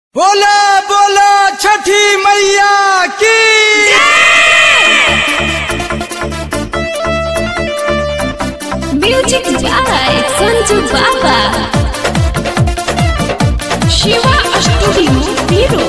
बोला बोला छठी मैया की म्यूजिक बाय संजू बाबा। शिवा स्टूडियो बीरो।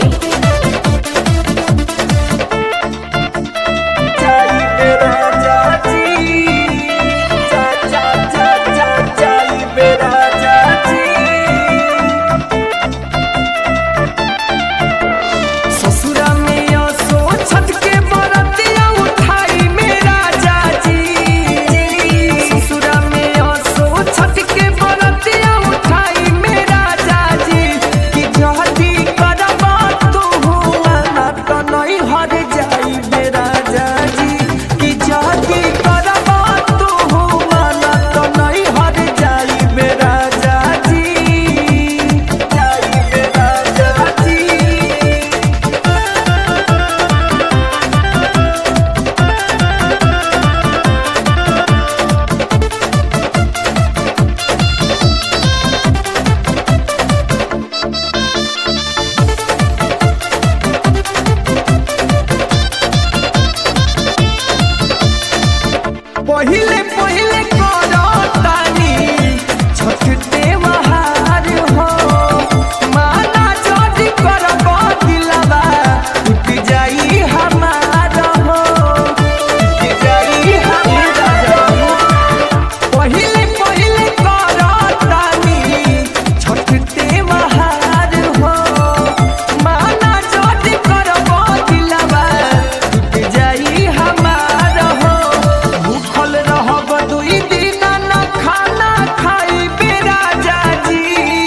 पहिले पहिले करो तानी छठ त्योहार हो, माना जदी करबो दिलवा टूट जाई हमार हो, टूट जाई हमार हो। पहिले पहिले करो तानी छठ त्योहार हो, माना जदी करबो दिलवा टूट जाई हमार हो। भूखल रहब दुई दिन न खाना खाइबे राजा जी,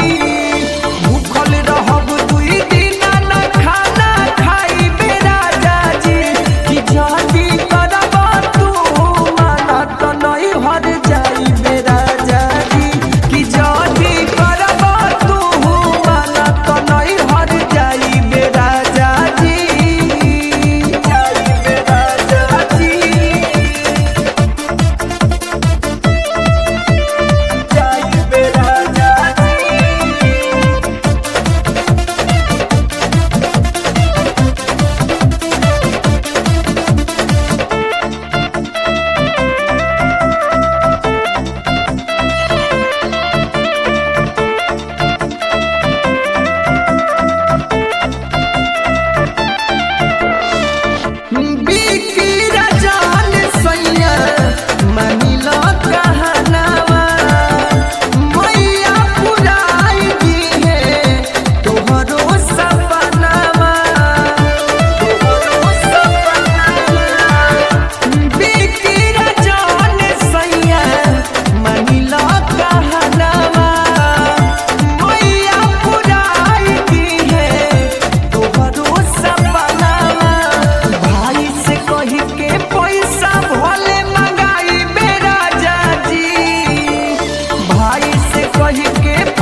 भूखल रहब दुई दिन न खाना खाइबे राजा जी। कि जदी करब तू माना त नहीं हर जाइबे राजा जी, कि जदी करब तू माना त नहीं हर जाइबे राजा जी, जाइबे राजा जी। कही के